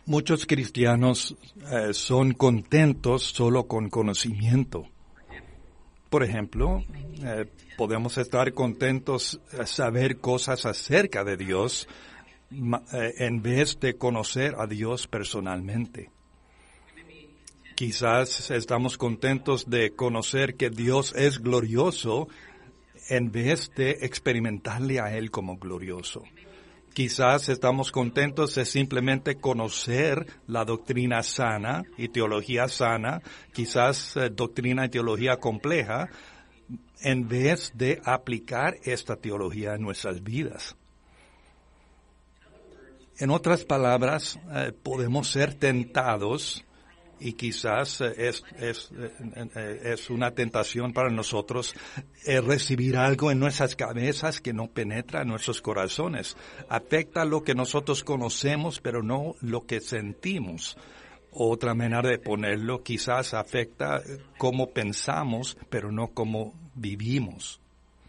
Muchos cristianos son contentos solo con conocimiento. Por ejemplo, podemos estar contentos saber cosas acerca de Dios en vez de conocer a Dios personalmente. Quizás estamos contentos de conocer que Dios es glorioso en vez de experimentarle a Él como glorioso. Quizás estamos contentos de simplemente conocer la doctrina sana y teología sana, quizás doctrina y teología compleja, en vez de aplicar esta teología en nuestras vidas. En otras palabras, podemos ser tentados, y quizás es una tentación para nosotros recibir algo en nuestras cabezas que no penetra en nuestros corazones. Afecta lo que nosotros conocemos, pero no lo que sentimos. Otra manera de ponerlo, quizás afecta cómo pensamos, pero no cómo vivimos.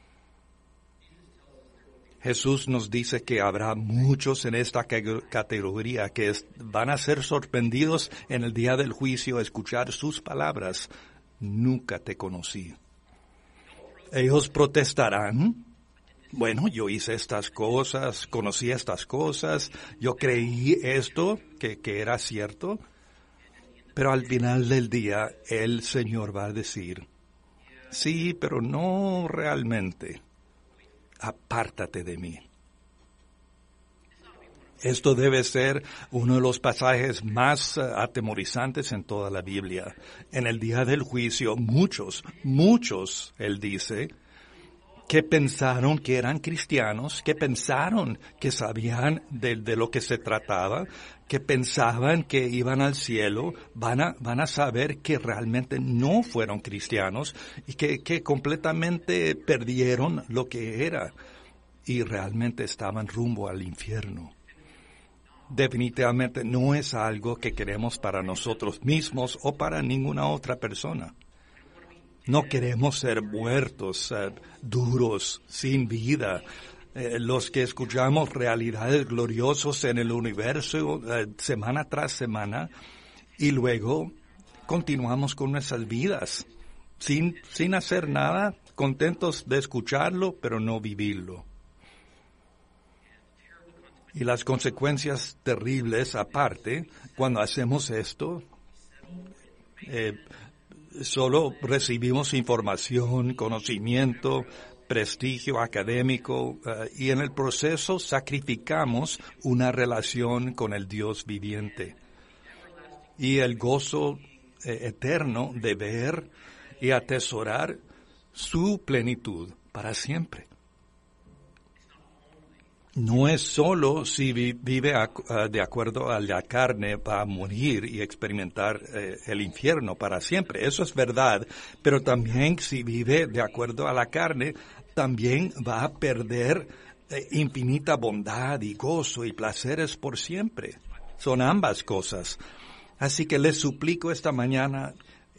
Jesús nos dice que habrá muchos en esta categoría que van a ser sorprendidos en el día del juicio a escuchar sus palabras. Nunca te conocí. Ellos protestarán. Bueno, yo hice estas cosas, conocí estas cosas, yo creí esto que era cierto. Pero al final del día, el Señor va a decir, sí, pero no realmente. Apártate de mí. Esto debe ser uno de los pasajes más atemorizantes en toda la Biblia. En el día del juicio, muchos, él dice, que pensaron que eran cristianos, que pensaron que sabían de lo que se trataba, que pensaban que iban al cielo, van a saber que realmente no fueron cristianos y que completamente perdieron lo que era y realmente estaban rumbo al infierno. Definitivamente no es algo que queremos para nosotros mismos o para ninguna otra persona. No queremos ser muertos, duros, sin vida. Los que escuchamos realidades gloriosas en el universo semana tras semana y luego continuamos con nuestras vidas sin hacer nada, contentos de escucharlo, pero no vivirlo. Y las consecuencias terribles aparte, cuando hacemos esto, solo recibimos información, conocimiento, prestigio académico y en el proceso sacrificamos una relación con el Dios viviente y el gozo eterno de ver y atesorar su plenitud para siempre. No es solo si vive de acuerdo a la carne va a morir y experimentar el infierno para siempre. Eso es verdad, pero también si vive de acuerdo a la carne, también va a perder infinita bondad y gozo y placeres por siempre. Son ambas cosas. Así que les suplico esta mañana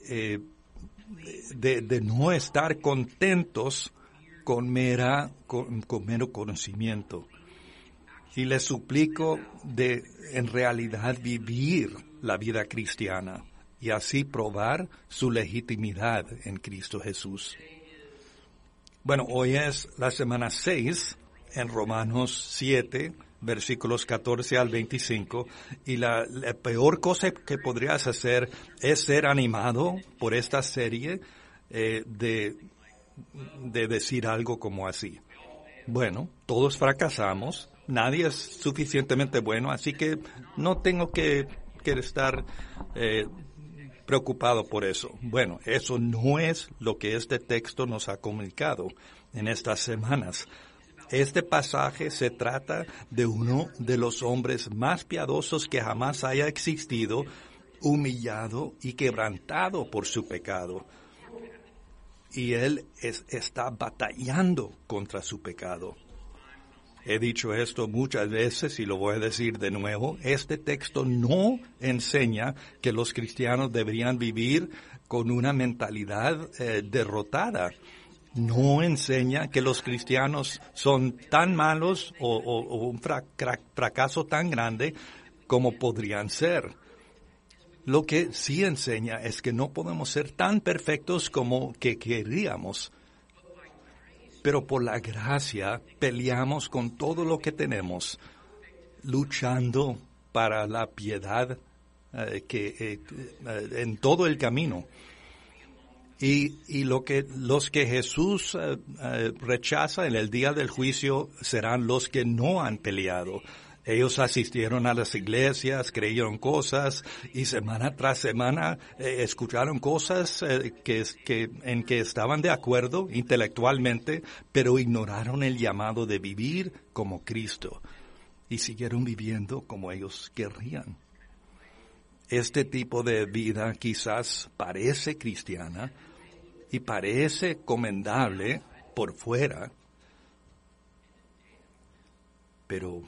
de no estar contentos con mero conocimiento. Y les suplico de en realidad vivir la vida cristiana y así probar su legitimidad en Cristo Jesús. Bueno, hoy es la semana 6 en Romanos 7, versículos 14 al 25, y la peor cosa que podrías hacer es ser animado por esta serie de decir algo como así. Bueno, todos fracasamos. Nadie es suficientemente bueno, así que no tengo que estar preocupado por eso. Bueno, eso no es lo que este texto nos ha comunicado en estas semanas. Este pasaje se trata de uno de los hombres más piadosos que jamás haya existido, humillado y quebrantado por su pecado. Y él está batallando contra su pecado. He dicho esto muchas veces y lo voy a decir de nuevo. Este texto no enseña que los cristianos deberían vivir con una mentalidad derrotada. No enseña que los cristianos son tan malos o un fracaso tan grande como podrían ser. Lo que sí enseña es que no podemos ser tan perfectos como que queríamos, pero por la gracia peleamos con todo lo que tenemos, luchando para la piedad en todo el camino. Y los que Jesús rechaza en el día del juicio serán los que no han peleado. Ellos asistieron a las iglesias, creyeron cosas y semana tras semana escucharon cosas en que estaban de acuerdo intelectualmente, pero ignoraron el llamado de vivir como Cristo y siguieron viviendo como ellos querrían. Este tipo de vida quizás parece cristiana y parece comendable por fuera, pero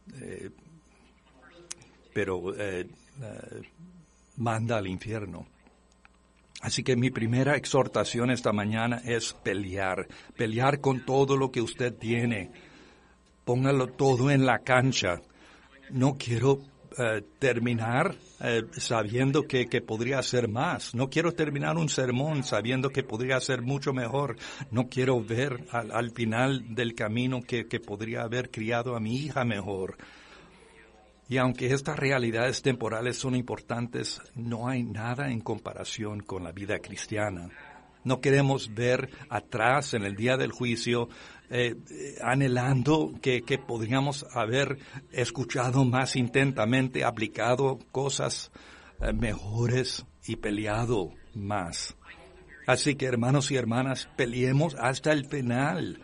manda al infierno. Así que mi primera exhortación esta mañana es pelear con todo lo que usted tiene. Póngalo todo en la cancha. No quiero terminar sabiendo que podría hacer más. No quiero terminar un sermón sabiendo que podría ser mucho mejor. No quiero ver al final del camino que podría haber criado a mi hija mejor. Y aunque estas realidades temporales son importantes, no hay nada en comparación con la vida cristiana. No queremos ver atrás en el día del juicio anhelando que podríamos haber escuchado más intentamente, aplicado cosas mejores y peleado más. Así que hermanos y hermanas, peleemos hasta el final,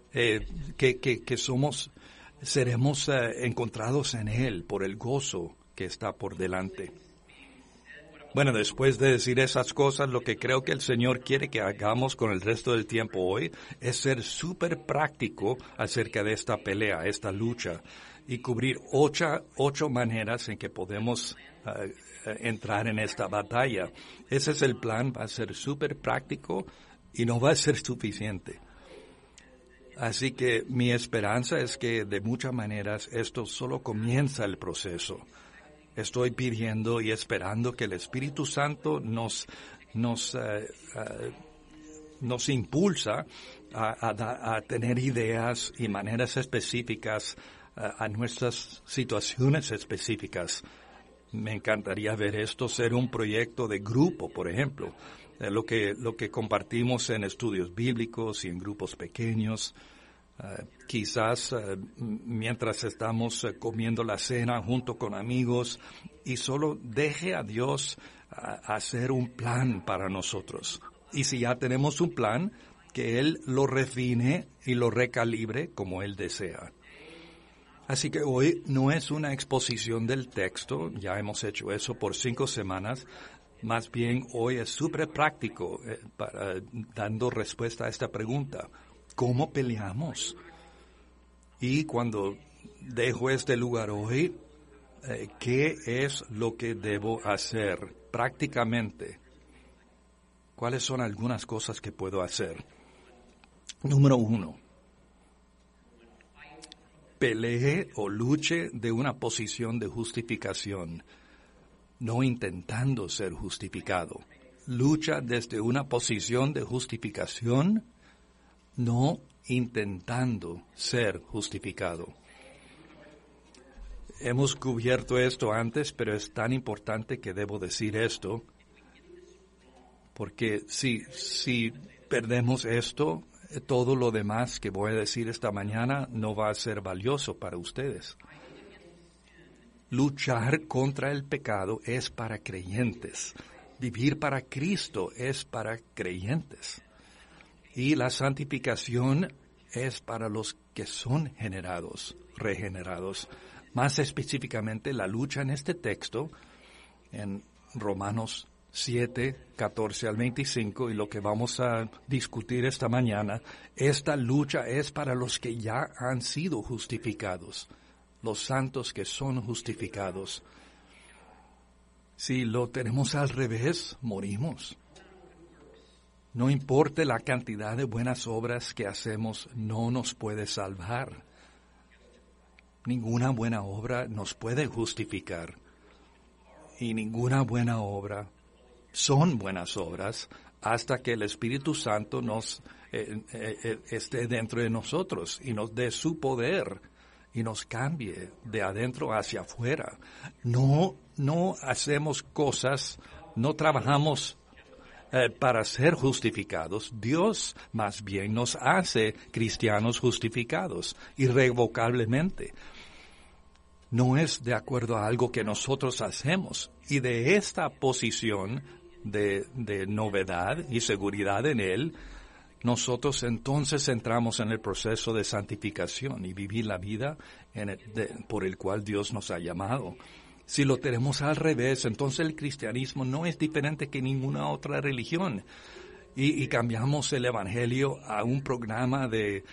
seremos encontrados en Él por el gozo que está por delante. Bueno, después de decir esas cosas, lo que creo que el Señor quiere que hagamos con el resto del tiempo hoy es ser súper práctico acerca de esta pelea, esta lucha, y cubrir ocho maneras en que podemos entrar en esta batalla. Ese es el plan, va a ser súper práctico y no va a ser suficiente. Así que mi esperanza es que de muchas maneras esto solo comienza el proceso. Estoy pidiendo y esperando que el Espíritu Santo nos impulsa a tener ideas y maneras específicas a nuestras situaciones específicas. Me encantaría ver esto ser un proyecto de grupo, por ejemplo, lo que compartimos en estudios bíblicos y en grupos pequeños. Quizás mientras estamos comiendo la cena junto con amigos y solo deje a Dios hacer un plan para nosotros. Y si ya tenemos un plan, que Él lo refine y lo recalibre como Él desea. Así que hoy no es una exposición del texto, ya hemos hecho eso por 5 semanas. Más bien hoy es súper práctico dando respuesta a esta pregunta. ¿Cómo peleamos? Y cuando dejo este lugar hoy, ¿qué es lo que debo hacer prácticamente? ¿Cuáles son algunas cosas que puedo hacer? Número 1. Pelee o luche de una posición de justificación, no intentando ser justificado. Lucha desde una posición de justificación, no intentando ser justificado. Hemos cubierto esto antes, pero es tan importante que debo decir esto, porque si perdemos esto, todo lo demás que voy a decir esta mañana no va a ser valioso para ustedes. Luchar contra el pecado es para creyentes. Vivir para Cristo es para creyentes. Y la santificación es para los que son regenerados. Más específicamente, la lucha en este texto, en Romanos 7, 14 al 25, y lo que vamos a discutir esta mañana, esta lucha es para los que ya han sido justificados, los santos que son justificados. Si lo tenemos al revés, morimos. No importa la cantidad de buenas obras que hacemos, no nos puede salvar. Ninguna buena obra nos puede justificar. Y ninguna buena obra son buenas obras hasta que el Espíritu Santo nos esté dentro de nosotros y nos dé su poder y nos cambie de adentro hacia afuera. No hacemos cosas, no trabajamos para ser justificados. Dios más bien nos hace cristianos justificados irrevocablemente. No es de acuerdo a algo que nosotros hacemos. Y de esta posición de novedad y seguridad en Él, nosotros entonces entramos en el proceso de santificación y vivir la vida por el cual Dios nos ha llamado. Si lo tenemos al revés, entonces el cristianismo no es diferente que ninguna otra religión. Y cambiamos el evangelio a un programa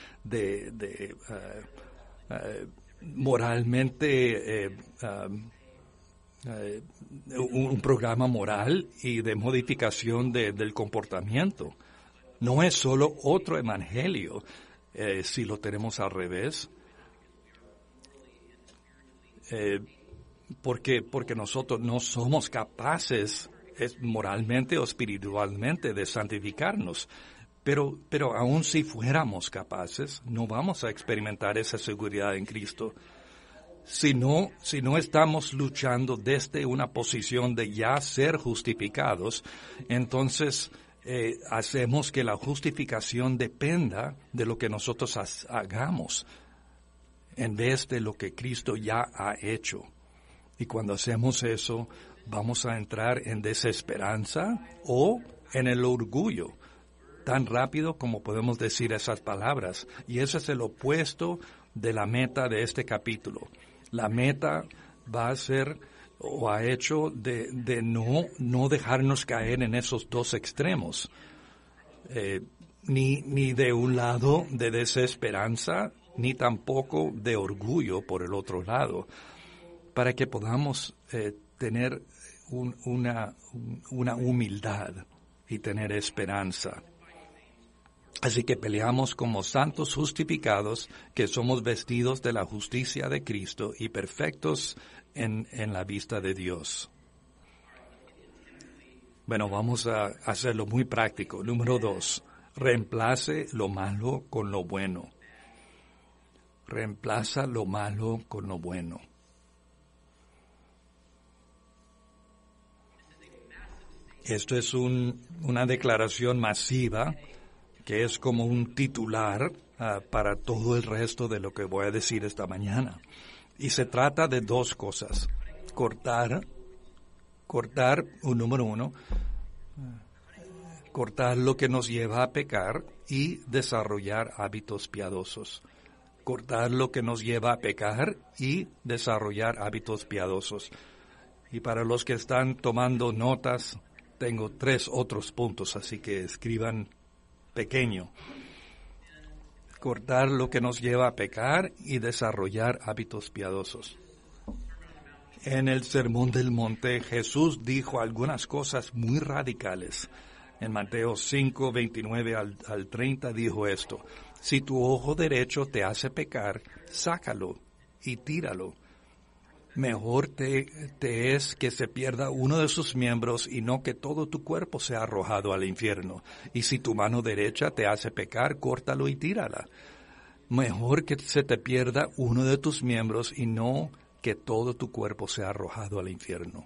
moralmente, un programa moral y de modificación del comportamiento. No es solo otro evangelio si lo tenemos al revés. Porque nosotros no somos capaces moralmente o espiritualmente de santificarnos. Pero aun si fuéramos capaces, no vamos a experimentar esa seguridad en Cristo. Si no estamos luchando desde una posición de ya ser justificados, entonces hacemos que la justificación dependa de lo que nosotros hagamos, en vez de lo que Cristo ya ha hecho. Y cuando hacemos eso, vamos a entrar en desesperanza o en el orgullo, tan rápido como podemos decir esas palabras. Y ese es el opuesto de la meta de este capítulo. La meta va a ser o ha hecho de no dejarnos caer en esos dos extremos, ni de un lado de desesperanza, ni tampoco de orgullo por el otro lado, para que podamos tener una humildad y tener esperanza. Así que peleamos como santos justificados, que somos vestidos de la justicia de Cristo y perfectos en la vista de Dios. Bueno, vamos a hacerlo muy práctico. Número 2, reemplace lo malo con lo bueno. Reemplaza lo malo con lo bueno. Esto es una declaración masiva que es como un titular para todo el resto de lo que voy a decir esta mañana. Y se trata de dos cosas. Cortar, número 1, cortar lo que nos lleva a pecar y desarrollar hábitos piadosos. Cortar lo que nos lleva a pecar y desarrollar hábitos piadosos. Y para los que están tomando notas, tengo 3 otros puntos, así que escriban pequeño. Cortar lo que nos lleva a pecar y desarrollar hábitos piadosos. En el Sermón del Monte, Jesús dijo algunas cosas muy radicales. En Mateo 5, 29 al 30 dijo esto: si tu ojo derecho te hace pecar, sácalo y tíralo. Mejor te es que se pierda uno de sus miembros y no que todo tu cuerpo sea arrojado al infierno. Y si tu mano derecha te hace pecar, córtalo y tírala. Mejor que se te pierda uno de tus miembros y no que todo tu cuerpo sea arrojado al infierno.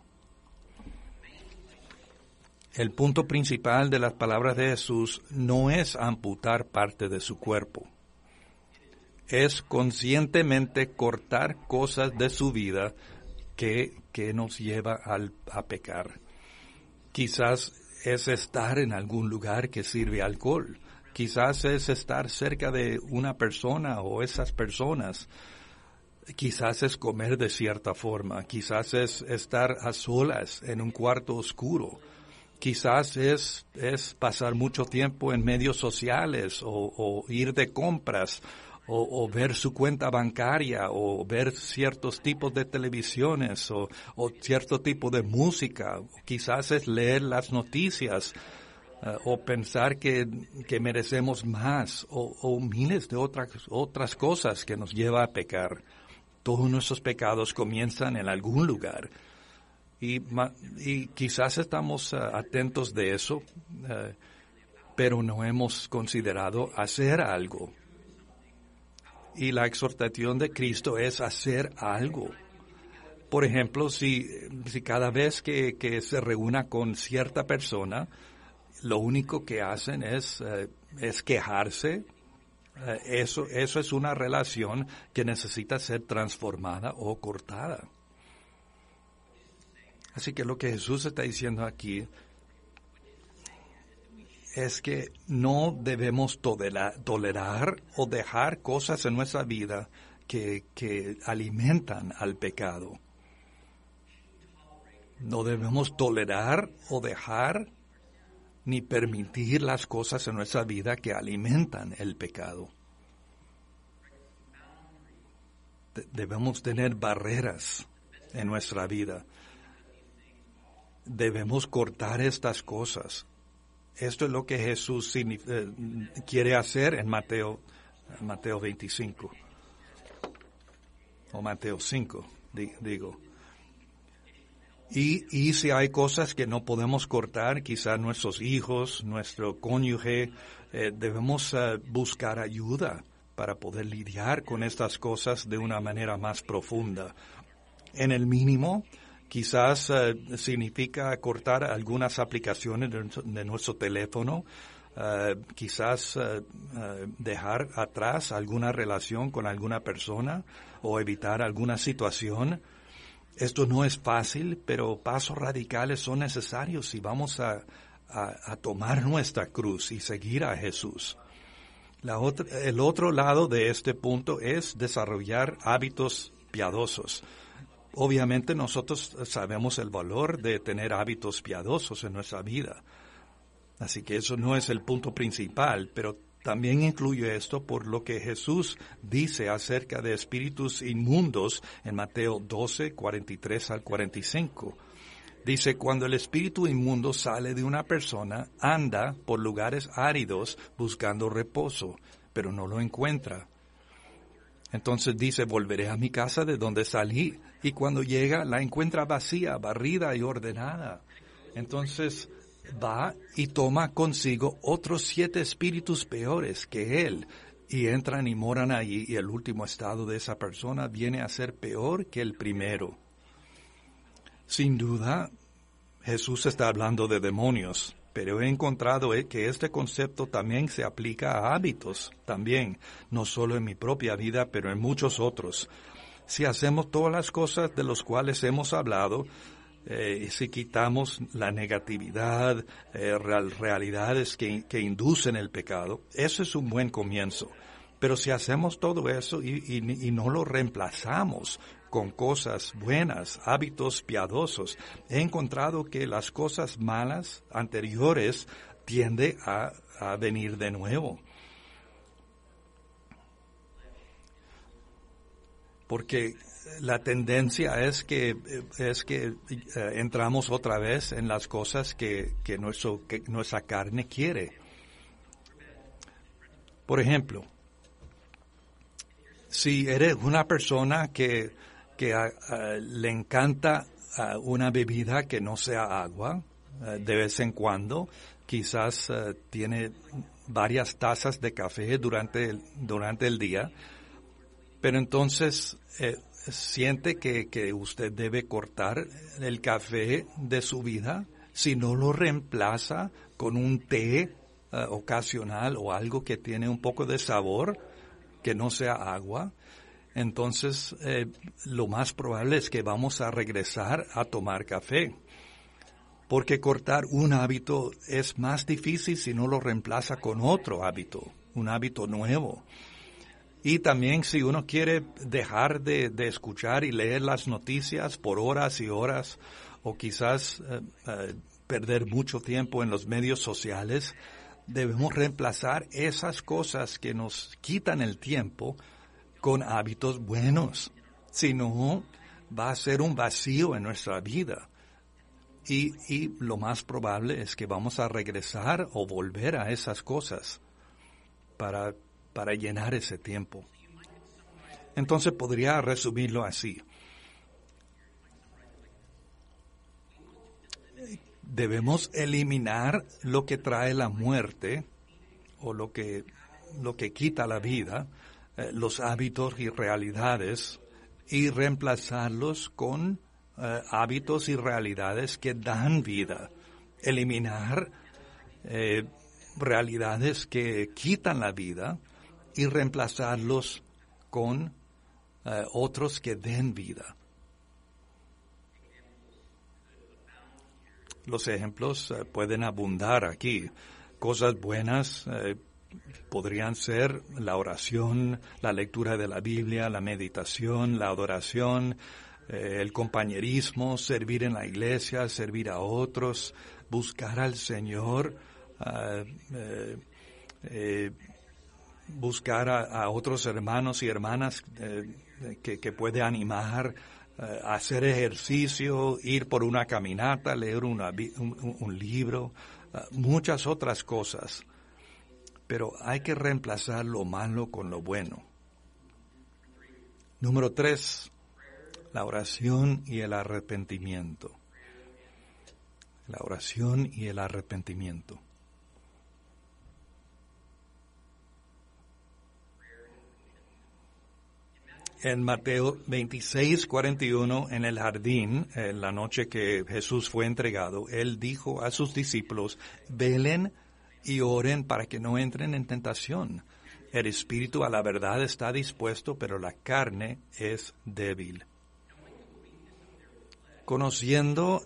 El punto principal de las palabras de Jesús no es amputar parte de su cuerpo. Es conscientemente cortar cosas de su vida que nos lleva a pecar. Quizás es estar en algún lugar que sirve alcohol. Quizás es estar cerca de una persona o esas personas. Quizás es comer de cierta forma. Quizás es estar a solas en un cuarto oscuro. Quizás es pasar mucho tiempo en medios sociales o ir de compras. O ver su cuenta bancaria, o ver ciertos tipos de televisiones, o cierto tipo de música. Quizás es leer las noticias, o pensar que merecemos más, o miles de otras cosas que nos lleva a pecar. Todos nuestros pecados comienzan en algún lugar. Y quizás estamos atentos de eso, pero no hemos considerado hacer algo. Y la exhortación de Cristo es hacer algo. Por ejemplo, si cada vez que se reúna con cierta persona, lo único que hacen es quejarse, eso es una relación que necesita ser transformada o cortada. Así que lo que Jesús está diciendo aquí es que no debemos tolerar o dejar cosas en nuestra vida que alimentan al pecado. No debemos tolerar o dejar ni permitir las cosas en nuestra vida que alimentan el pecado. Debemos tener barreras en nuestra vida. Debemos cortar estas cosas. Esto es lo que Jesús quiere hacer en Mateo 25. O Mateo 5, digo. Y si hay cosas que no podemos cortar, quizás nuestros hijos, nuestro cónyuge, debemos buscar ayuda para poder lidiar con estas cosas de una manera más profunda. En el mínimo, quizás significa cortar algunas aplicaciones de nuestro teléfono, quizás dejar atrás alguna relación con alguna persona o evitar alguna situación. Esto no es fácil, pero pasos radicales son necesarios si vamos a tomar nuestra cruz y seguir a Jesús. El otro lado de este punto es desarrollar hábitos piadosos. Obviamente nosotros sabemos el valor de tener hábitos piadosos en nuestra vida. Así que eso no es el punto principal, pero también incluye esto por lo que Jesús dice acerca de espíritus inmundos en Mateo 12, 43 al 45. Dice, cuando el espíritu inmundo sale de una persona, anda por lugares áridos buscando reposo, pero no lo encuentra. Entonces dice, volveré a mi casa de donde salí, y cuando llega la encuentra vacía, barrida y ordenada. Entonces va y toma consigo otros 7 espíritus peores que él, y entran y moran allí, y el último estado de esa persona viene a ser peor que el primero. Sin duda, Jesús está hablando de demonios, pero he encontrado que este concepto también se aplica a hábitos, también, no solo en mi propia vida, pero en muchos otros. Si hacemos todas las cosas de las cuales hemos hablado, si quitamos la negatividad, realidades que inducen el pecado, eso es un buen comienzo. Pero si hacemos todo eso y no lo reemplazamos con cosas buenas, hábitos piadosos, he encontrado que las cosas malas anteriores tienden a venir de nuevo. Porque la tendencia es que entramos otra vez en las cosas que nuestra carne quiere. Por ejemplo, si eres una persona que le encanta una bebida que no sea agua, de vez en cuando, quizás tiene varias tazas de café durante el día, pero entonces siente que usted debe cortar el café de su vida si no lo reemplaza con un té ocasional o algo que tiene un poco de sabor, que no sea agua. Entonces lo más probable es que vamos a regresar a tomar café. Porque cortar un hábito es más difícil si no lo reemplaza con otro hábito, un hábito nuevo. Y también si uno quiere dejar de escuchar y leer las noticias por horas y horas, o quizás perder mucho tiempo en los medios sociales, debemos reemplazar esas cosas que nos quitan el tiempo con hábitos buenos. Si no, va a ser un vacío en nuestra vida. Y lo más probable es que vamos a regresar o volver a esas cosas para llenar ese tiempo. Entonces podría resumirlo así. Debemos eliminar lo que trae la muerte o lo que quita la vida, los hábitos y realidades, y reemplazarlos con hábitos y realidades que dan vida. Eliminar realidades que quitan la vida y reemplazarlos con otros que den vida. Los ejemplos pueden abundar aquí. Cosas buenas podrían ser la oración, la lectura de la Biblia, la meditación, la adoración, el compañerismo, servir en la iglesia, servir a otros, buscar al Señor, buscar a otros hermanos y hermanas que puede animar, hacer ejercicio, ir por una caminata, leer un libro, muchas otras cosas. Pero hay que reemplazar lo malo con lo bueno. Número 3, la oración y el arrepentimiento. La oración y el arrepentimiento. En Mateo 26:41, en el jardín, en la noche que Jesús fue entregado, Él dijo a sus discípulos, velen y oren para que no entren en tentación. El espíritu a la verdad está dispuesto, pero la carne es débil. Conociendo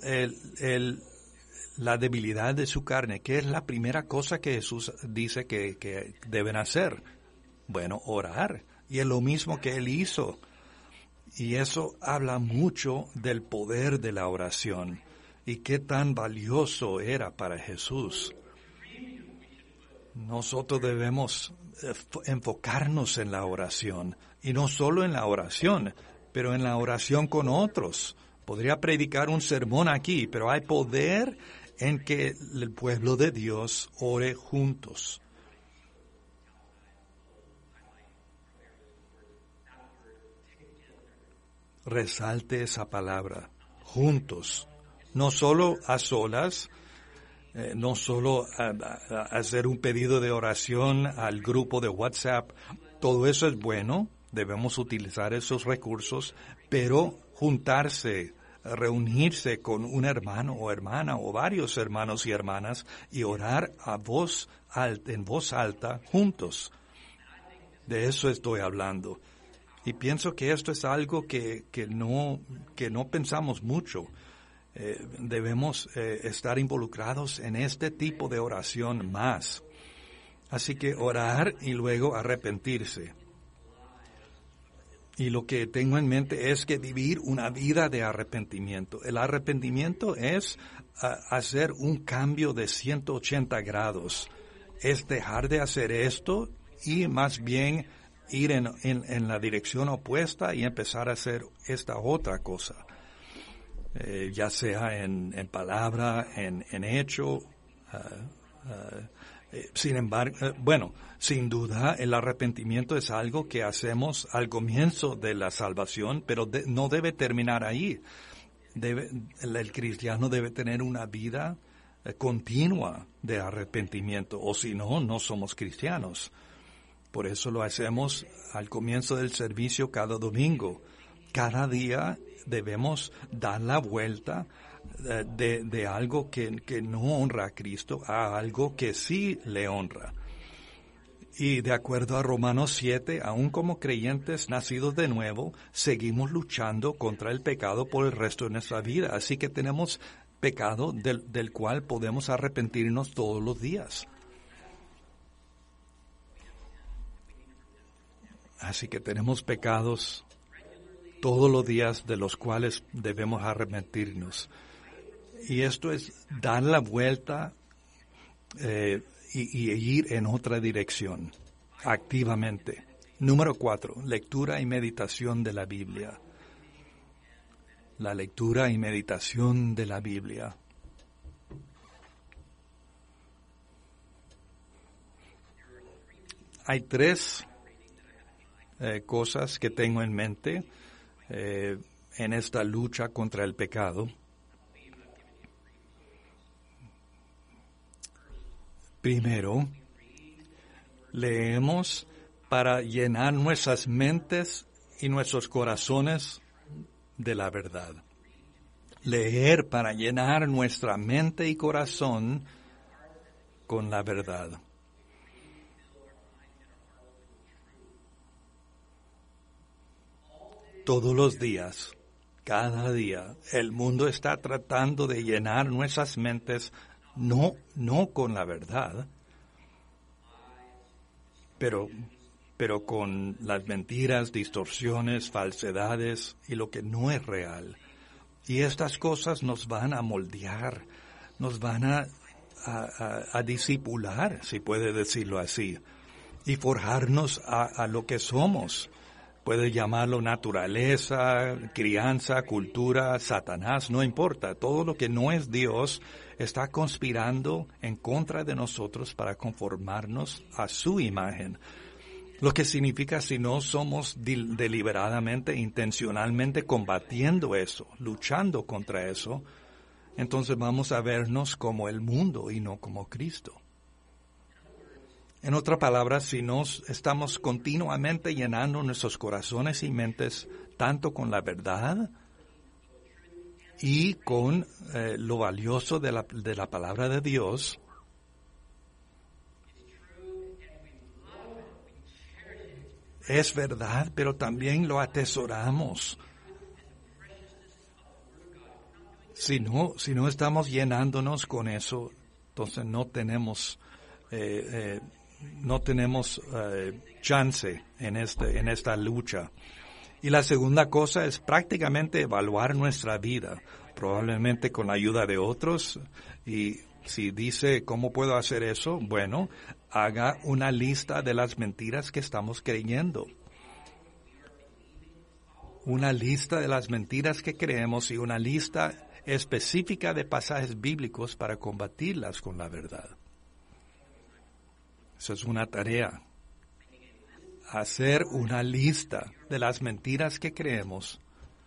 la debilidad de su carne, ¿qué es la primera cosa que Jesús dice que deben hacer? Bueno, orar. Y es lo mismo que Él hizo. Y eso habla mucho del poder de la oración y qué tan valioso era para Jesús. Nosotros debemos enfocarnos en la oración, y no solo en la oración, pero en la oración con otros. Podría predicar un sermón aquí, pero hay poder en que el pueblo de Dios ore juntos. Resalte esa palabra, juntos, no solo a solas, no solo a hacer un pedido de oración al grupo de WhatsApp. Todo eso es bueno, debemos utilizar esos recursos, pero juntarse, reunirse con un hermano o hermana o varios hermanos y hermanas y orar en voz alta juntos. De eso estoy hablando. Y pienso que esto es algo que no pensamos mucho. Debemos estar involucrados en este tipo de oración más. Así que orar y luego arrepentirse. Y lo que tengo en mente es que vivir una vida de arrepentimiento. El arrepentimiento es hacer un cambio de 180 grados. Es dejar de hacer esto y más bien ir en la dirección opuesta y empezar a hacer esta otra cosa, ya sea en palabra, en hecho. Sin embargo, sin duda el arrepentimiento es algo que hacemos al comienzo de la salvación, pero no debe terminar ahí. El cristiano debe tener una vida continua de arrepentimiento, o si no, no somos cristianos. Por eso lo hacemos al comienzo del servicio cada domingo. Cada día debemos dar la vuelta de algo que no honra a Cristo a algo que sí le honra. Y de acuerdo a Romanos 7, aun como creyentes nacidos de nuevo, seguimos luchando contra el pecado por el resto de nuestra vida. Así que tenemos pecado del cual podemos arrepentirnos todos los días. Así que tenemos pecados todos los días de los cuales debemos arrepentirnos. Y esto es dar la vuelta y ir en otra dirección, activamente. Número 4, lectura y meditación de la Biblia. La lectura y meditación de la Biblia. Hay tres cosas que tengo en mente en esta lucha contra el pecado. Primero, leemos para llenar nuestras mentes y nuestros corazones de la verdad. Leer para llenar nuestra mente y corazón con la verdad. Todos los días, cada día, el mundo está tratando de llenar nuestras mentes no con la verdad, pero con las mentiras, distorsiones, falsedades y lo que no es real. Y estas cosas nos van a moldear, nos van a discipular, si puede decirlo así, y forjarnos a lo que somos. Puede llamarlo naturaleza, crianza, cultura, Satanás, no importa. Todo lo que no es Dios está conspirando en contra de nosotros para conformarnos a su imagen. Lo que significa si no somos deliberadamente, intencionalmente combatiendo eso, luchando contra eso, entonces vamos a vernos como el mundo y no como Cristo. En otras palabras, si nos estamos continuamente llenando nuestros corazones y mentes tanto con la verdad y con lo valioso de la palabra de Dios, es verdad, pero también lo atesoramos. Si no estamos llenándonos con eso, entonces no tenemos chance en esta lucha. Y la segunda cosa es prácticamente evaluar nuestra vida, probablemente con la ayuda de otros. Y si dice, ¿cómo puedo hacer eso? Bueno, haga una lista de las mentiras que estamos creyendo. Una lista de las mentiras que creemos y una lista específica de pasajes bíblicos para combatirlas con la verdad. Esa es una tarea. Hacer una lista de las mentiras que creemos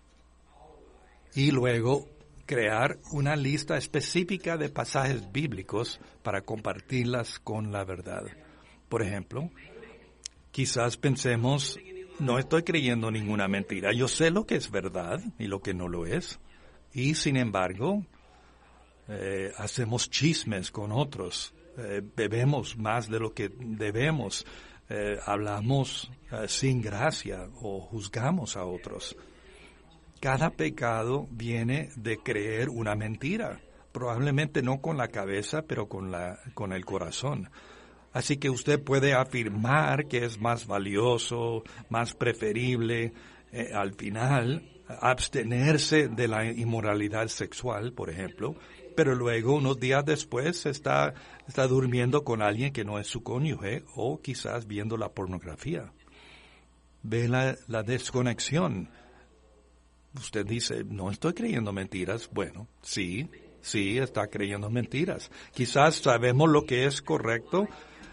y luego crear una lista específica de pasajes bíblicos para compartirlas con la verdad. Por ejemplo, quizás pensemos, no estoy creyendo ninguna mentira. Yo sé lo que es verdad y lo que no lo es. Y sin embargo, hacemos chismes con otros. Bebemos más de lo que debemos, hablamos sin gracia o juzgamos a otros. Cada pecado viene de creer una mentira, probablemente no con la cabeza, pero con el corazón. Así que usted puede afirmar que es más valioso, más preferible, al final, abstenerse de la inmoralidad sexual, por ejemplo, pero luego unos días después está durmiendo con alguien que no es su cónyuge o quizás viendo la pornografía. Ve la desconexión. Usted dice, no estoy creyendo mentiras. Bueno, sí, está creyendo mentiras. Quizás sabemos lo que es correcto,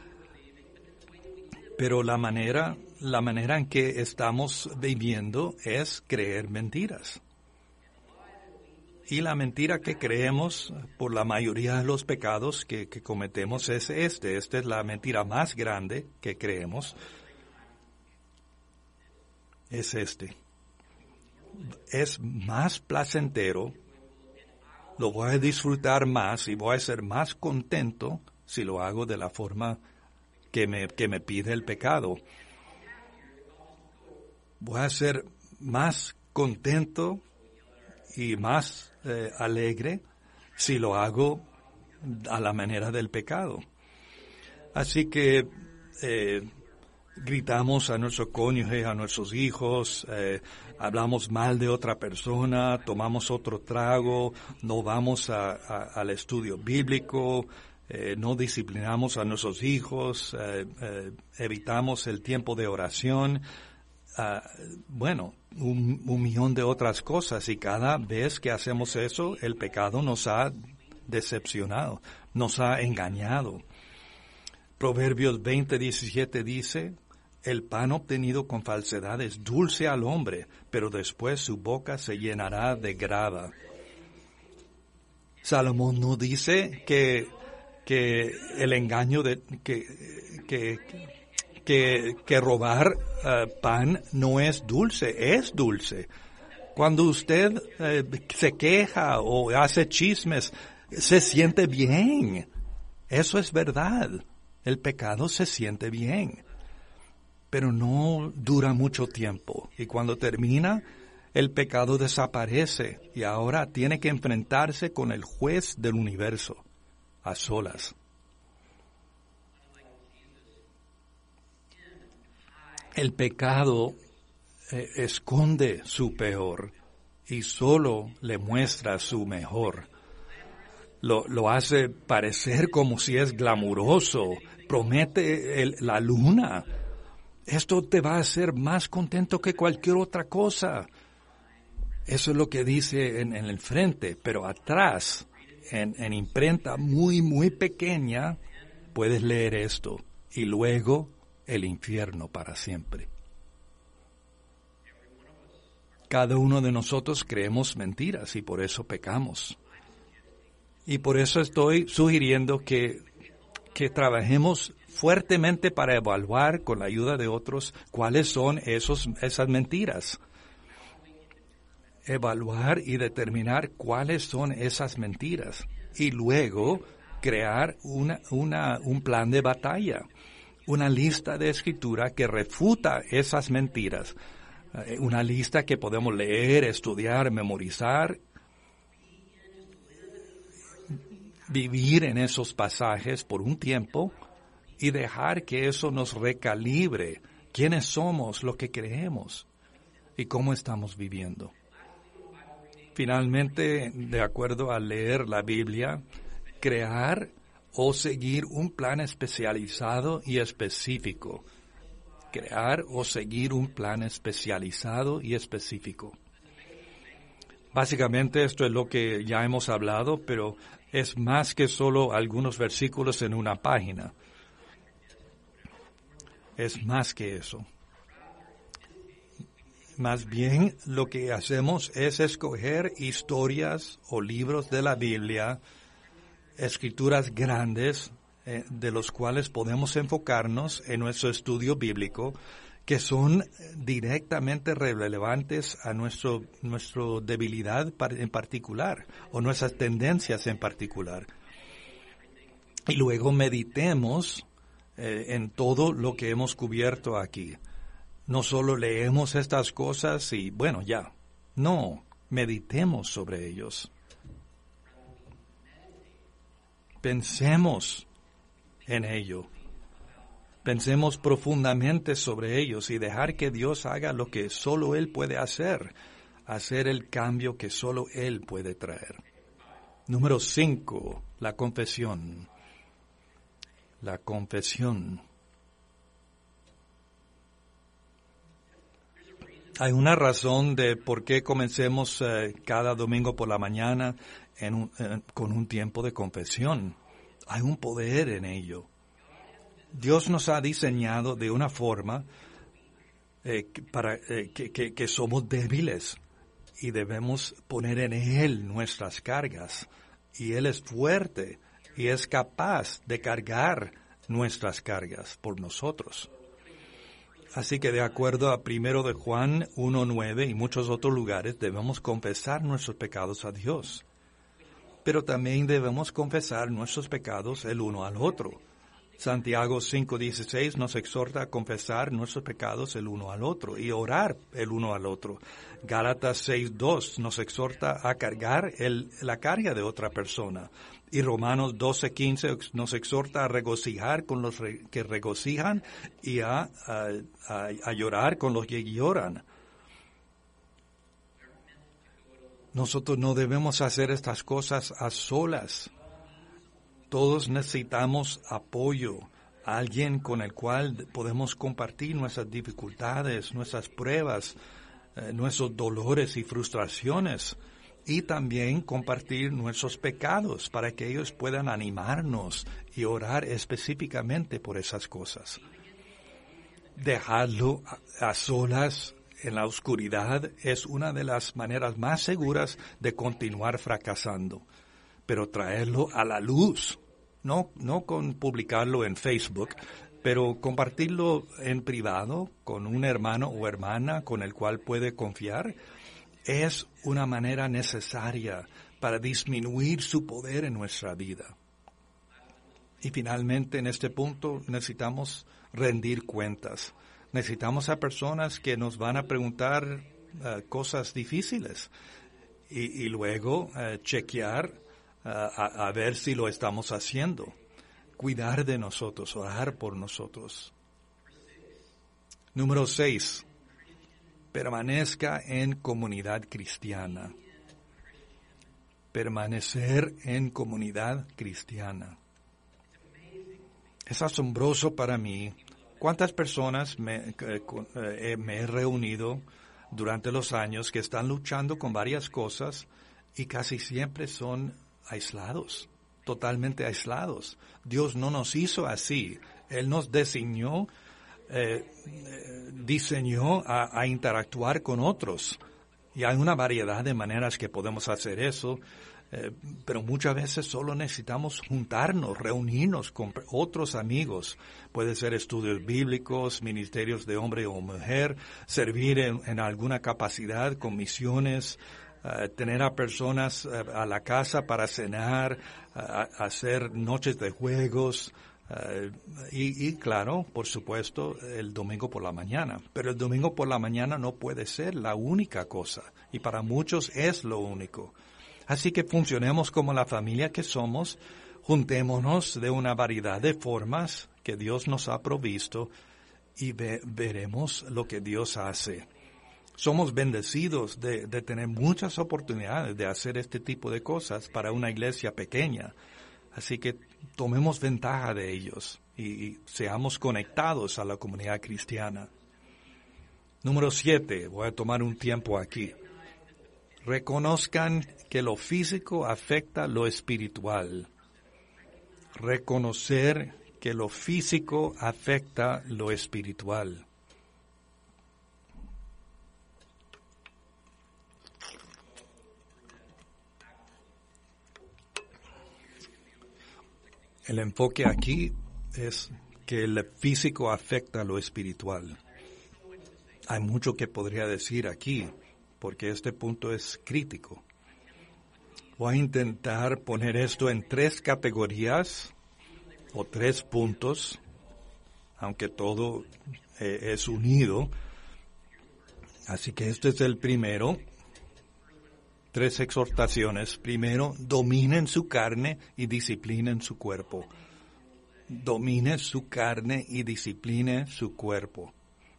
pero la manera en que estamos viviendo es creer mentiras. Y la mentira que creemos por la mayoría de los pecados que cometemos es esta es la mentira más grande que creemos, es es más placentero, lo voy a disfrutar más y voy a ser más contento si lo hago de la forma que me pide el pecado. Voy a ser más contento y más alegre si lo hago a la manera del pecado. Así que gritamos a nuestro cónyuge, a nuestros hijos, hablamos mal de otra persona, tomamos otro trago, no vamos al estudio bíblico, no disciplinamos a nuestros hijos, evitamos el tiempo de oración. Bueno, un millón de otras cosas, y cada vez que hacemos eso, el pecado nos ha decepcionado, nos ha engañado. Proverbios 20:17 dice, El pan obtenido con falsedad es dulce al hombre, pero después su boca se llenará de grava. Salomón no dice que el engaño que robar pan no es dulce, es dulce. Cuando usted se queja o hace chismes, se siente bien. Eso es verdad. El pecado se siente bien, pero no dura mucho tiempo. Y cuando termina, el pecado desaparece y ahora tiene que enfrentarse con el juez del universo, a solas. El pecado esconde su peor y solo le muestra su mejor. Lo hace parecer como si es glamuroso, promete la luna. Esto te va a hacer más contento que cualquier otra cosa. Eso es lo que dice en el frente, pero atrás, en imprenta muy, muy pequeña, puedes leer esto. Y luego el infierno para siempre. Cada uno de nosotros creemos mentiras y por eso pecamos. Y por eso estoy sugiriendo que trabajemos fuertemente para evaluar con la ayuda de otros cuáles son esas mentiras. Evaluar y determinar cuáles son esas mentiras. Y luego crear un plan de batalla, una lista de escritura que refuta esas mentiras. Una lista que podemos leer, estudiar, memorizar, vivir en esos pasajes por un tiempo y dejar que eso nos recalibre quiénes somos, lo que creemos y cómo estamos viviendo. Finalmente, de acuerdo a leer la Biblia, crear o seguir un plan especializado y específico. Crear o seguir un plan especializado y específico. Básicamente esto es lo que ya hemos hablado, pero es más que solo algunos versículos en una página. Es más que eso. Más bien lo que hacemos es escoger historias o libros de la Biblia, escrituras grandes, de los cuales podemos enfocarnos en nuestro estudio bíblico, que son directamente relevantes a nuestra debilidad en particular, o nuestras tendencias en particular. Y luego meditemos en todo lo que hemos cubierto aquí. No solo leemos estas cosas y, bueno, ya. No, meditemos sobre ellos. Pensemos en ello. Pensemos profundamente sobre ellos y dejar que Dios haga lo que solo Él puede hacer el cambio que solo Él puede traer. Número 5, la confesión. La confesión. Hay una razón de por qué comencemos cada domingo por la mañana con un tiempo de confesión. Hay un poder en ello. Dios nos ha diseñado de una forma que somos débiles y debemos poner en Él nuestras cargas. Y Él es fuerte y es capaz de cargar nuestras cargas por nosotros. Así que de acuerdo a 1 de Juan 1:9 y muchos otros lugares, debemos confesar nuestros pecados a Dios. Pero también debemos confesar nuestros pecados el uno al otro. Santiago 5:16 nos exhorta a confesar nuestros pecados el uno al otro y orar el uno al otro. Gálatas 6:2 nos exhorta a cargar la carga de otra persona. Y Romanos 12:15 nos exhorta a regocijar con los que regocijan y a llorar con los que lloran. Nosotros no debemos hacer estas cosas a solas. Todos necesitamos apoyo, alguien con el cual podemos compartir nuestras dificultades, nuestras pruebas, nuestros dolores y frustraciones, y también compartir nuestros pecados para que ellos puedan animarnos y orar específicamente por esas cosas. dejarlo a solas en la oscuridad es una de las maneras más seguras de continuar fracasando. Pero traerlo a la luz, no con publicarlo en Facebook, pero compartirlo en privado con un hermano o hermana con el cual puede confiar, es una manera necesaria para disminuir su poder en nuestra vida. Y finalmente, en este punto, necesitamos rendir cuentas. Necesitamos a personas que nos van a preguntar cosas difíciles y luego chequear a ver si lo estamos haciendo. Cuidar de nosotros, orar por nosotros. Número 6. Permanezca en comunidad cristiana. Permanecer en comunidad cristiana. Es asombroso para mí cuántas personas me he reunido durante los años que están luchando con varias cosas y casi siempre son aislados, totalmente aislados. Dios no nos hizo así. Él nos diseñó a interactuar con otros. Y hay una variedad de maneras que podemos hacer eso, pero muchas veces solo necesitamos juntarnos, reunirnos con otros amigos. Puede ser estudios bíblicos, ministerios de hombre o mujer, servir en alguna capacidad con misiones, tener a personas a la casa para cenar, hacer noches de juegos, y claro, por supuesto, el domingo por la mañana. Pero el domingo por la mañana no puede ser la única cosa, y para muchos es lo único. Así que funcionemos como la familia que somos, juntémonos de una variedad de formas que Dios nos ha provisto y veremos lo que Dios hace. Somos bendecidos de tener muchas oportunidades de hacer este tipo de cosas para una iglesia pequeña. Así que tomemos ventaja de ellos y seamos conectados a la comunidad cristiana. Número 7, voy a tomar un tiempo aquí. Reconozcan que lo físico afecta lo espiritual. Reconocer que lo físico afecta lo espiritual. El enfoque aquí es que el físico afecta lo espiritual. Hay mucho que podría decir aquí, porque este punto es crítico. Voy a intentar poner esto en 3 categorías o 3 puntos, aunque todo es unido. Así que este es el primero. 3 exhortaciones. Primero, dominen su carne y disciplinen su cuerpo. Domine su carne y discipline su cuerpo.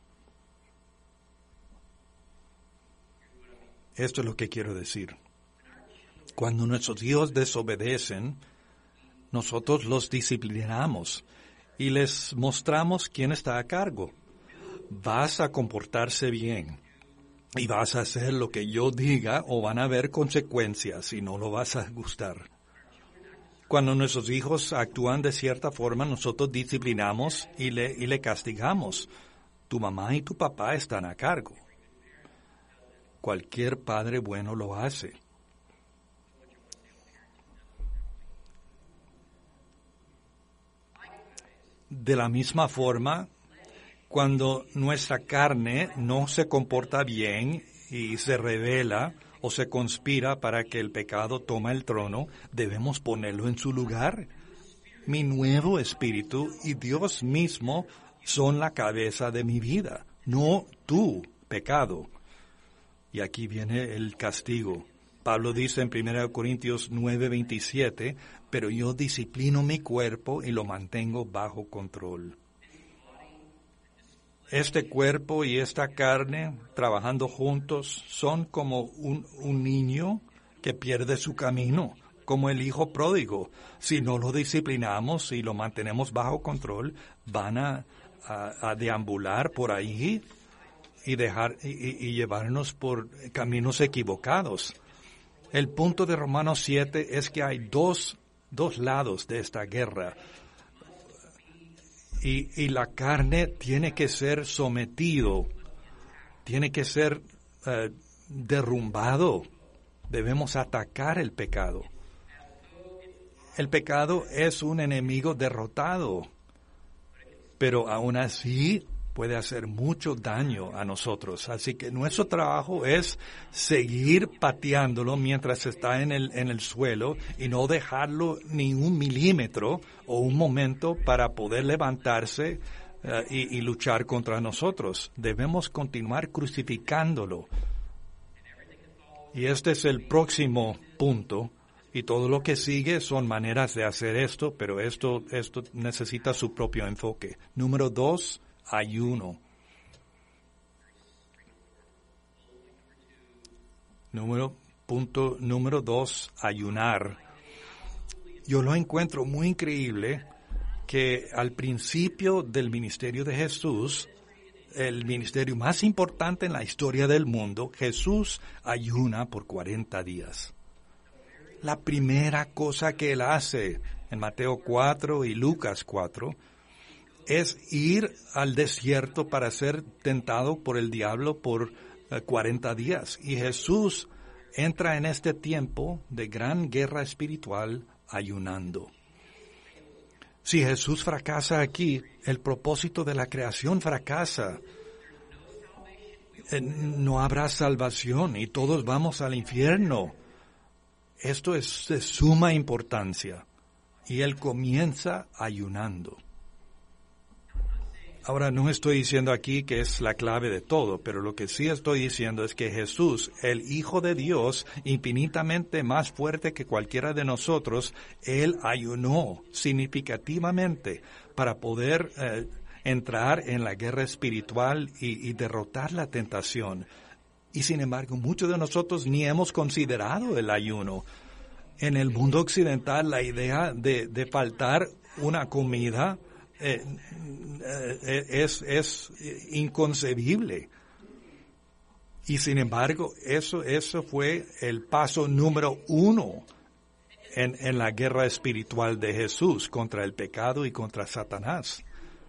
Esto es lo que quiero decir. Cuando nuestros hijos desobedecen, nosotros los disciplinamos y les mostramos quién está a cargo. Vas a comportarse bien y vas a hacer lo que yo diga o van a haber consecuencias y no lo vas a gustar. Cuando nuestros hijos actúan de cierta forma, nosotros disciplinamos y le castigamos. Tu mamá y tu papá están a cargo. Cualquier padre bueno lo hace. De la misma forma, cuando nuestra carne no se comporta bien y se rebela o se conspira para que el pecado tome el trono, debemos ponerlo en su lugar. Mi nuevo espíritu y Dios mismo son la cabeza de mi vida, no tú, pecado. Y aquí viene el castigo. Pablo dice en 1 Corintios 9:27, pero yo disciplino mi cuerpo y lo mantengo bajo control. Este cuerpo y esta carne, trabajando juntos, son como un niño que pierde su camino, como el hijo pródigo. Si no lo disciplinamos y lo mantenemos bajo control, van a deambular por ahí y llevarnos por caminos equivocados. El punto de Romanos 7 es que hay dos lados de esta guerra. Y la carne tiene que ser sometido, tiene que ser derrumbado. Debemos atacar el pecado. El pecado es un enemigo derrotado, pero aún así puede hacer mucho daño a nosotros. Así que nuestro trabajo es seguir pateándolo mientras está en el suelo y no dejarlo ni un milímetro o un momento para poder levantarse y luchar contra nosotros. Debemos continuar crucificándolo. Y este es el próximo punto. Y todo lo que sigue son maneras de hacer esto, pero esto necesita su propio enfoque. Número 2, ayuno. Punto número 2, ayunar. Yo lo encuentro muy increíble que al principio del ministerio de Jesús, el ministerio más importante en la historia del mundo, Jesús ayuna por 40 días. La primera cosa que él hace en Mateo 4 y Lucas 4 es ir al desierto para ser tentado por el diablo por 40 días. Y Jesús entra en este tiempo de gran guerra espiritual ayunando. Si Jesús fracasa aquí, el propósito de la creación fracasa. No habrá salvación y todos vamos al infierno. Esto es de suma importancia. Y él comienza ayunando. Ahora, no estoy diciendo aquí que es la clave de todo, pero lo que sí estoy diciendo es que Jesús, el Hijo de Dios, infinitamente más fuerte que cualquiera de nosotros, él ayunó significativamente para poder entrar en la guerra espiritual y derrotar la tentación. Y sin embargo, muchos de nosotros ni hemos considerado el ayuno. En el mundo occidental, la idea de faltar una comida es inconcebible. Y sin embargo, eso fue el paso número 1 en la guerra espiritual de Jesús contra el pecado y contra Satanás.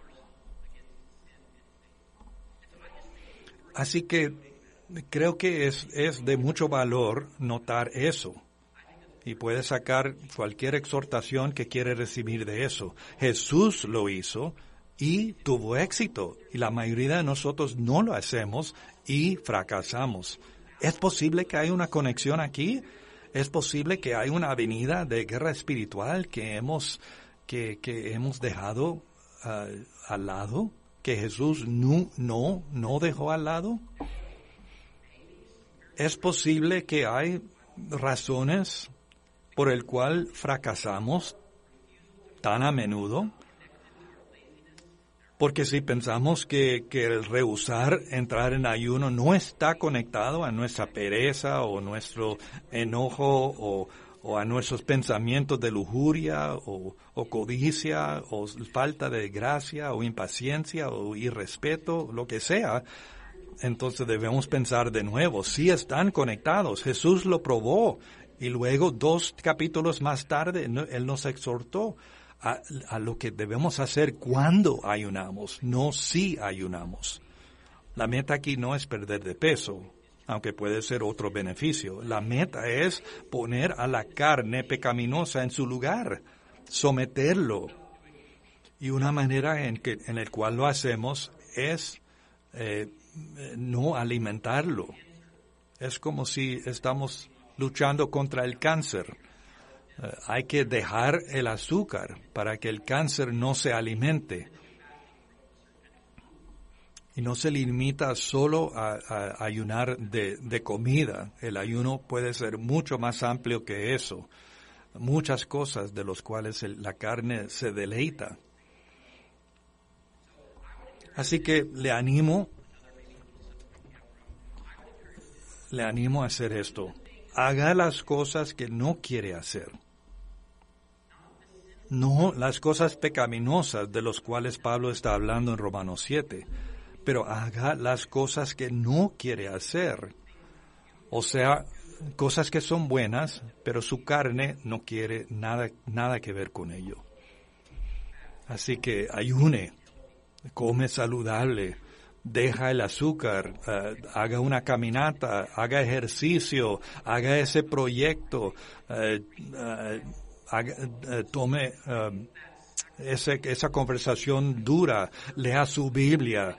Así que creo que es de mucho valor notar eso. Y puede sacar cualquier exhortación que quiere recibir de eso. Jesús lo hizo y tuvo éxito. Y la mayoría de nosotros no lo hacemos y fracasamos. ¿Es posible que haya una conexión aquí? ¿Es posible que haya una avenida de guerra espiritual que hemos dejado al lado? ¿Que Jesús no dejó al lado? ¿Es posible que hay razones por el cual fracasamos tan a menudo? Porque si pensamos que el rehusar entrar en ayuno no está conectado a nuestra pereza o nuestro enojo o a nuestros pensamientos de lujuria o codicia o falta de gracia o impaciencia o irrespeto, lo que sea, entonces debemos pensar de nuevo. Sí están conectados. Jesús lo probó. Y luego 2 capítulos más tarde, él nos exhortó a lo que debemos hacer cuando ayunamos, no si ayunamos. La meta aquí no es perder de peso, aunque puede ser otro beneficio. La meta es poner a la carne pecaminosa en su lugar, someterlo. Y una manera en el cual lo hacemos es no alimentarlo. Es como si estamos luchando contra el cáncer. Hay que dejar el azúcar para que el cáncer no se alimente. Y no se limita solo a ayunar de comida. El ayuno puede ser mucho más amplio que eso. Muchas cosas de las cuales la carne se deleita. Así que le animo a hacer esto. Haga las cosas que no quiere hacer. No las cosas pecaminosas de las cuales Pablo está hablando en Romanos 7, pero haga las cosas que no quiere hacer. O sea, cosas que son buenas, pero su carne no quiere nada que ver con ello. Así que ayune come saludable, deja el azúcar, haga una caminata, haga ejercicio, haga ese proyecto, tome esa conversación dura, lea su Biblia,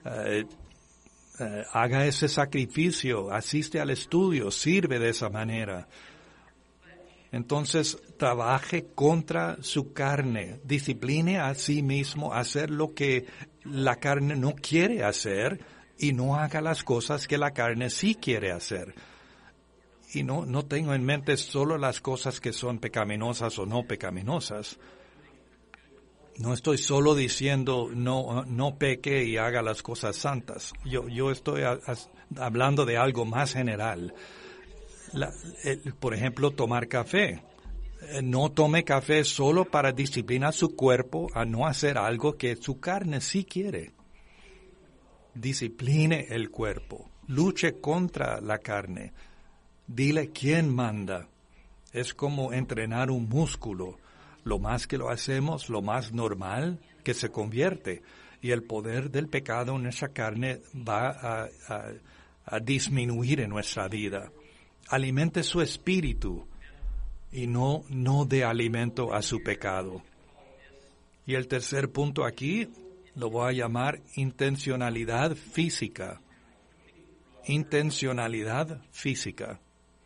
haga ese sacrificio, asiste al estudio, sirve de esa manera. Entonces, trabaje contra su carne, discipline a sí mismo a hacer lo que la carne no quiere hacer y no haga las cosas que la carne sí quiere hacer. Y no tengo en mente solo las cosas que son pecaminosas o no pecaminosas. No estoy solo diciendo no peque y haga las cosas santas. Yo estoy hablando de algo más general. Por ejemplo, tomar café. No tome café solo para disciplinar su cuerpo a no hacer algo que su carne sí quiere. Discipline el cuerpo. Luche contra la carne. Dile quién manda. Es como entrenar un músculo. Lo más que lo hacemos, lo más normal que se convierte. Y el poder del pecado en nuestra carne va a disminuir en nuestra vida. Alimente su espíritu y no dé alimento a su pecado. Y el tercer punto aquí lo voy a llamar intencionalidad física. Intencionalidad física.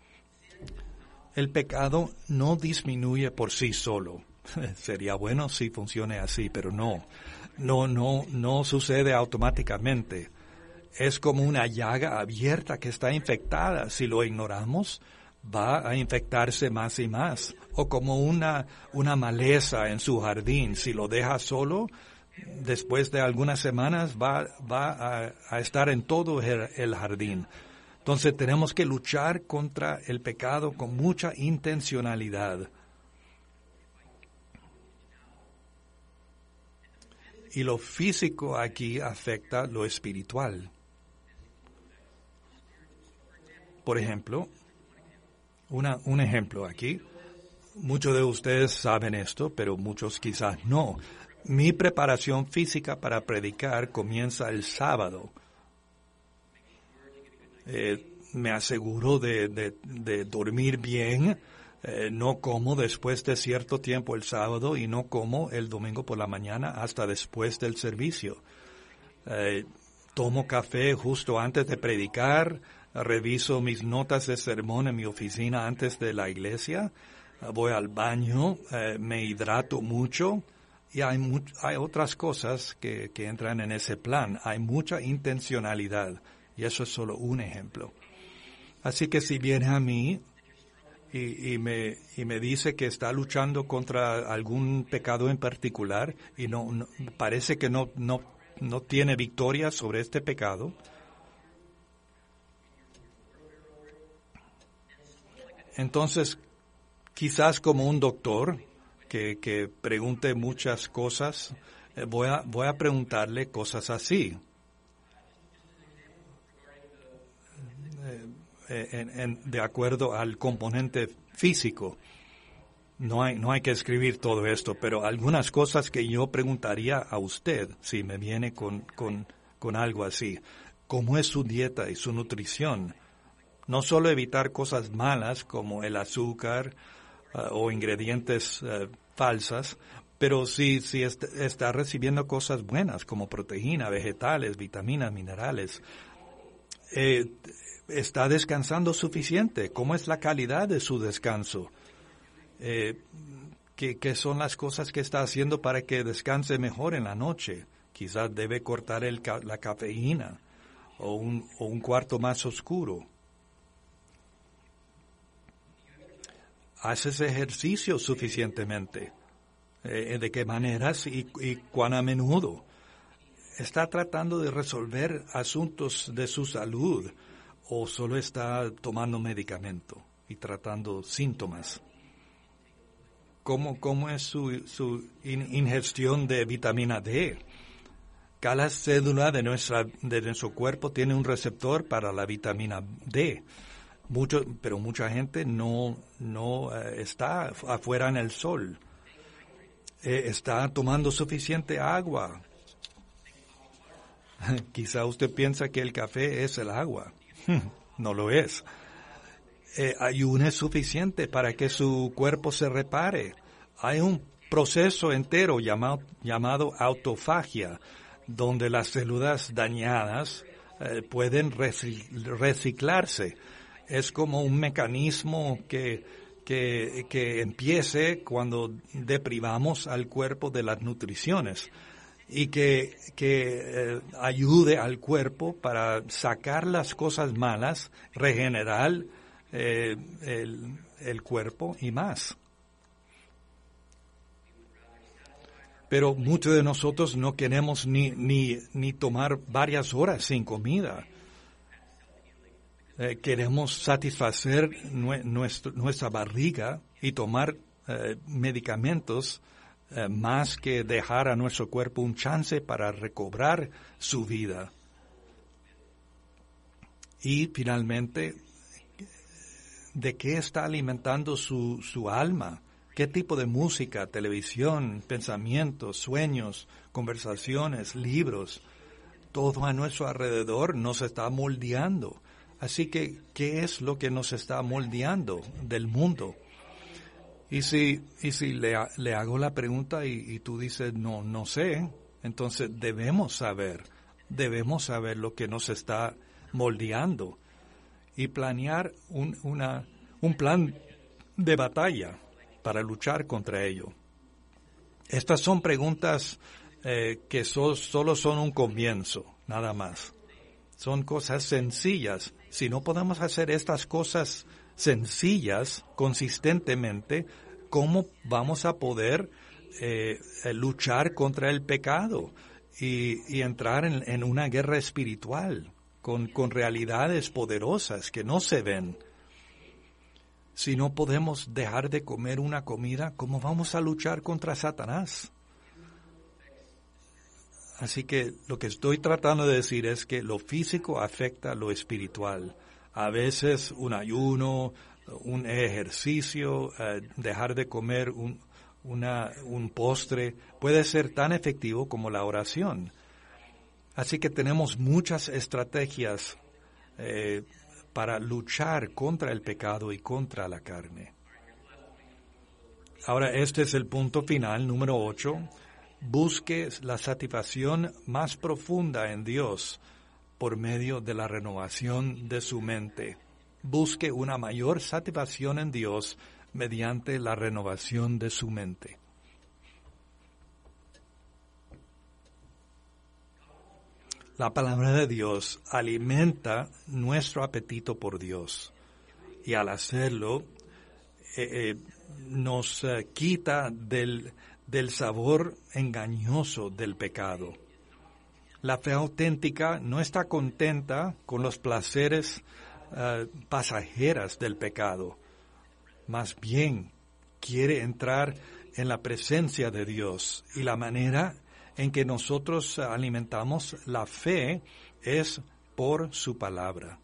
El pecado no disminuye por sí solo. Sería bueno si funcione así, pero no sucede automáticamente. Es como una llaga abierta que está infectada. Si lo ignoramos, va a infectarse más y más. O como una maleza en su jardín. Si lo deja solo, después de algunas semanas va a estar en todo el jardín. Entonces tenemos que luchar contra el pecado con mucha intencionalidad. Y lo físico aquí afecta lo espiritual. Por ejemplo, un ejemplo aquí. Muchos de ustedes saben esto, pero muchos quizás no. Mi preparación física para predicar comienza el sábado. Me aseguro de dormir bien. No como después de cierto tiempo el sábado y no como el domingo por la mañana hasta después del servicio. Tomo café justo antes de predicar, reviso mis notas de sermón en mi oficina antes de la iglesia, voy al baño, me hidrato mucho y hay otras cosas que entran en ese plan. Hay mucha intencionalidad y eso es solo un ejemplo. Así que si viene a mí y me dice que está luchando contra algún pecado en particular y no parece que no tiene victoria sobre este pecado, entonces quizás como un doctor que pregunte muchas cosas, voy a preguntarle cosas así. De acuerdo al componente físico. No hay que escribir todo esto, pero algunas cosas que yo preguntaría a usted si me viene con algo así. ¿Cómo es su dieta y su nutrición? No solo evitar cosas malas como el azúcar o ingredientes falsas, pero si está recibiendo cosas buenas como proteína, vegetales, vitaminas, minerales. ¿Está descansando suficiente? ¿Cómo es la calidad de su descanso? ¿Qué son las cosas que está haciendo para que descanse mejor en la noche? Quizás debe cortar la cafeína o un cuarto más oscuro. ¿Haces ejercicio suficientemente? ¿De qué maneras y cuán a menudo? ¿Está tratando de resolver asuntos de su salud? ¿O solo está tomando medicamento y tratando síntomas? ¿Cómo es su ingestión de vitamina D? Cada célula de nuestro cuerpo tiene un receptor para la vitamina D. Pero mucha gente no está afuera en el sol. Está tomando suficiente agua. Quizá usted piensa que el café es el agua. No lo es. Ayuno es suficiente para que su cuerpo se repare. Hay un proceso entero llamado autofagia, donde las células dañadas pueden reciclarse. Es como un mecanismo que empiece cuando deprivamos al cuerpo de las nutriciones y que ayude al cuerpo para sacar las cosas malas, regenerar el cuerpo y más. Pero muchos de nosotros no queremos ni tomar varias horas sin comida. Queremos satisfacer nuestra barriga y tomar medicamentos más que dejar a nuestro cuerpo un chance para recobrar su vida. Y finalmente, ¿de qué está alimentando su alma? ¿Qué tipo de música, televisión, pensamientos, sueños, conversaciones, libros? Todo a nuestro alrededor nos está moldeando. Así que, ¿qué es lo que nos está moldeando del mundo? Y si le hago la pregunta y tú dices, no sé, entonces debemos saber lo que nos está moldeando y planear un plan de batalla para luchar contra ello. Estas son preguntas que solo son un comienzo, nada más. Son cosas sencillas. Si no podemos hacer estas cosas sencillas consistentemente, ¿cómo vamos a poder luchar contra el pecado y entrar en una guerra espiritual con realidades poderosas que no se ven? Si no podemos dejar de comer una comida, ¿cómo vamos a luchar contra Satanás? Así que lo que estoy tratando de decir es que lo físico afecta a lo espiritual. A veces un ayuno, un ejercicio, dejar de comer un postre puede ser tan efectivo como la oración. Así que tenemos muchas estrategias para luchar contra el pecado y contra la carne. Ahora, este es el punto final, número 8. Busque la satisfacción más profunda en Dios por medio de la renovación de su mente. Busque una mayor satisfacción en Dios mediante la renovación de su mente. La palabra de Dios alimenta nuestro apetito por Dios y al hacerlo nos quita del sabor engañoso del pecado. La fe auténtica no está contenta con los placeres pasajeras del pecado. Más bien, quiere entrar en la presencia de Dios. Y la manera en que nosotros alimentamos la fe es por su palabra.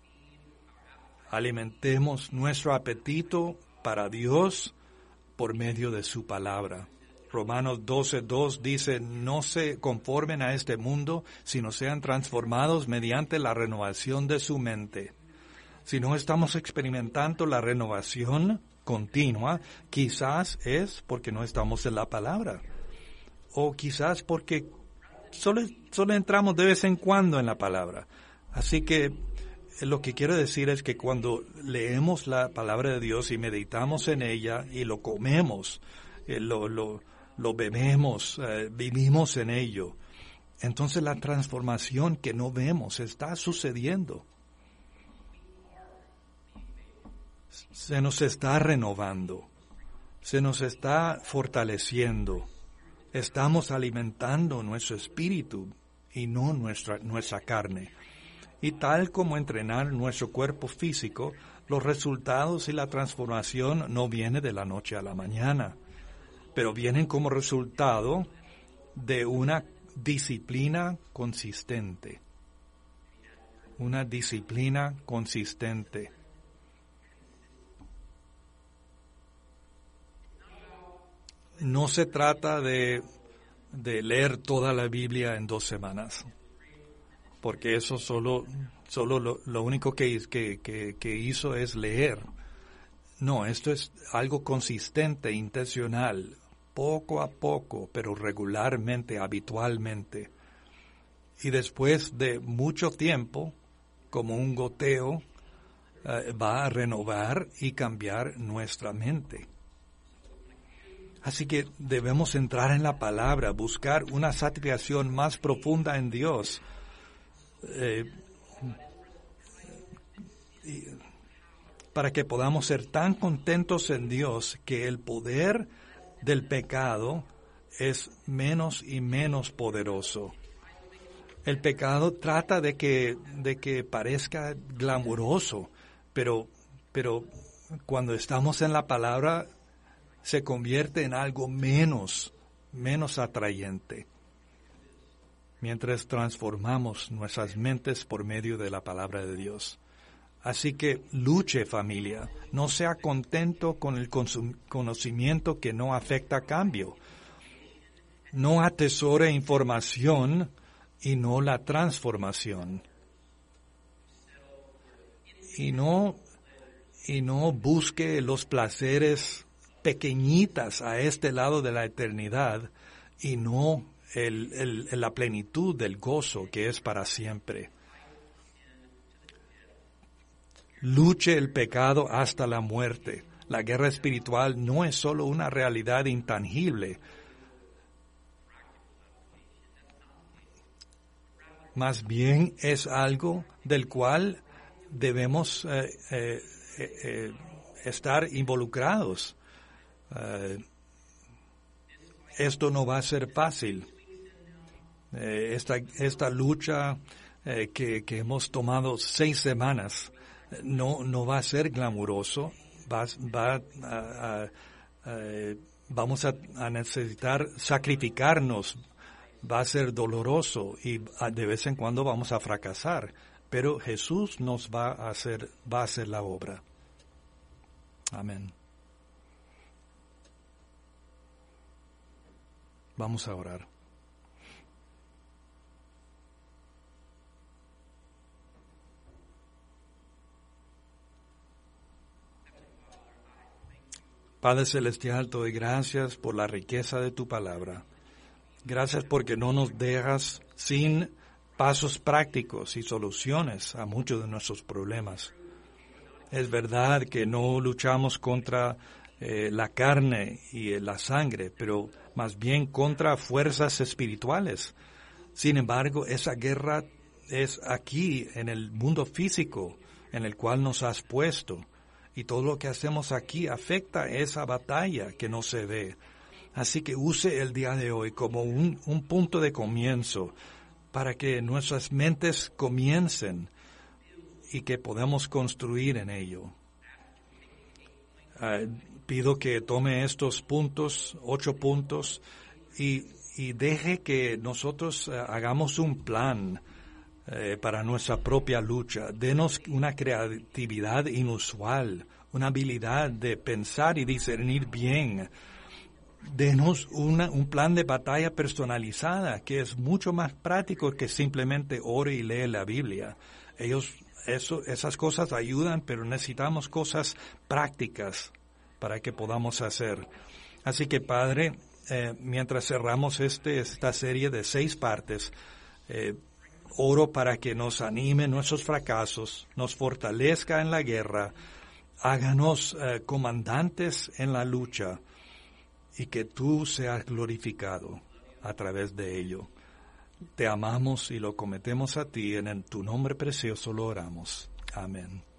Alimentemos nuestro apetito para Dios por medio de su palabra. Romanos 12:2 dice, no se conformen a este mundo, sino sean transformados mediante la renovación de su mente. Si no estamos experimentando la renovación continua, quizás es porque no estamos en la palabra. O quizás porque solo entramos de vez en cuando en la palabra. Así que lo que quiero decir es que cuando leemos la palabra de Dios y meditamos en ella y lo comemos, lo bebemos, vivimos en ello, entonces la transformación que no vemos está sucediendo. Se nos está renovando, se nos está fortaleciendo, estamos alimentando nuestro espíritu y no nuestra carne. Y tal como entrenar nuestro cuerpo físico, los resultados y la transformación no vienen de la noche a la mañana, pero vienen como resultado de una disciplina consistente. Una disciplina consistente. No se trata de leer toda la Biblia en 2 semanas. porque eso solo lo único que hizo es leer. No, esto es algo consistente, intencional, poco a poco, pero regularmente, habitualmente. Y después de mucho tiempo, como un goteo, va a renovar y cambiar nuestra mente. Así que debemos entrar en la palabra, buscar una satisfacción más profunda en Dios. Para que podamos ser tan contentos en Dios que el poder del pecado es menos y menos poderoso. El pecado trata de que parezca glamuroso, pero cuando estamos en la palabra se convierte en algo menos atrayente, mientras transformamos nuestras mentes por medio de la palabra de Dios. Así que luche, familia, no sea contento con el conocimiento que no afecta cambio. No atesore información y no la transformación. Y no busque los placeres pequeñitas a este lado de la eternidad y no la plenitud del gozo que es para siempre. Luche el pecado hasta la muerte. La guerra espiritual no es solo una realidad intangible, más bien es algo del cual debemos estar involucrados. Esto no va a ser fácil. Esta lucha que hemos tomado 6 semanas no va a ser glamuroso. Vamos a necesitar sacrificarnos. Va a ser doloroso y de vez en cuando vamos a fracasar, pero Jesús nos va a hacer la obra. Amén. Vamos a orar. Padre Celestial, te doy gracias por la riqueza de tu palabra. Gracias porque no nos dejas sin pasos prácticos y soluciones a muchos de nuestros problemas. Es verdad que no luchamos contra la carne y la sangre, pero más bien contra fuerzas espirituales. Sin embargo, esa guerra es aquí, en el mundo físico, en el cual nos has puesto. Y todo lo que hacemos aquí afecta esa batalla que no se ve. Así que use el día de hoy como un punto de comienzo para que nuestras mentes comiencen y que podamos construir en ello. Pido que tome estos puntos, 8 puntos, y deje que nosotros hagamos un plan para nuestra propia lucha. Denos una creatividad inusual, una habilidad de pensar y discernir bien. Denos un plan de batalla personalizada que es mucho más práctico que simplemente ore y lee la Biblia. Esas cosas ayudan, pero necesitamos cosas prácticas para que podamos hacer. Así que, Padre, mientras cerramos esta serie de 6 partes, oro para que nos anime en nuestros fracasos, nos fortalezca en la guerra, háganos comandantes en la lucha, y que tú seas glorificado a través de ello. Te amamos y lo cometemos a ti, en tu nombre precioso lo oramos. Amén.